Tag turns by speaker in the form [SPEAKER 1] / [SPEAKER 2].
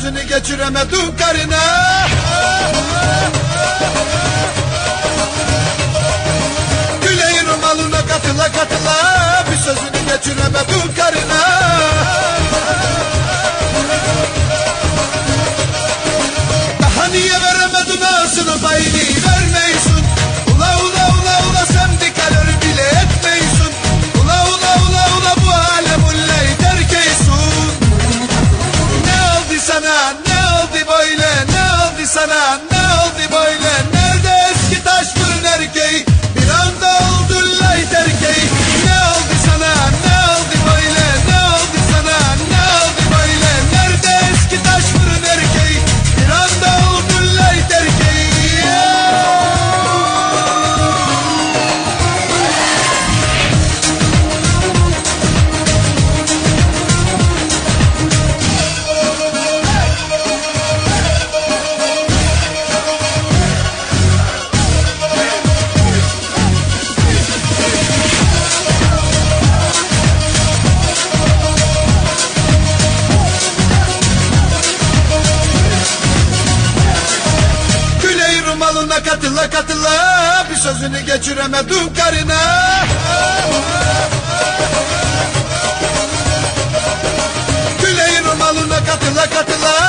[SPEAKER 1] sözünü geçiremedim karına. Güleği rumalına katıla katıla bir sözünü geçiremedim karına. Daha niye veremedin ağzını payını vermeyisun. Ula ula ula ula sen dikeleri bile etmeyisun. Ula ula ula ula bu alem ulleyi terk eysun. Ne oldu sana ne oldu böyle ne oldu sana ne oldu böyle. Nerede eski taş fırın erkeği bir anda oldu lay terkeği. Ne oldu sana ne oldu böyle ne oldu sana ne oldu böyle. Nerede eski taş fırın erkeği bir anda oldu lay terkeği. Güleği rumalına katıla katıla bir sözünü geçiremedim karına. Güleği rumalına katıla katıla